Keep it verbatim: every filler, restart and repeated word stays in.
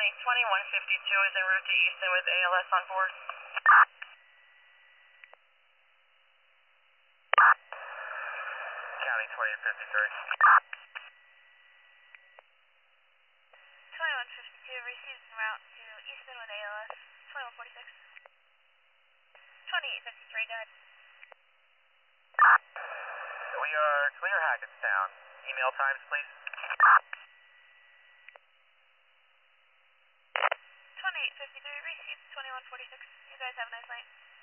twenty-one fifty-two is en route to Easton with A L S on board. County twenty fifty-three. twenty-one fifty-two receives en route to Easton with A L S. twenty-one forty-six. twenty-eight fifty-three, go ahead. We are clear Hackettstown. Email times, please. twenty-eight fifty-three received twenty-one forty-six. You guys have a nice night.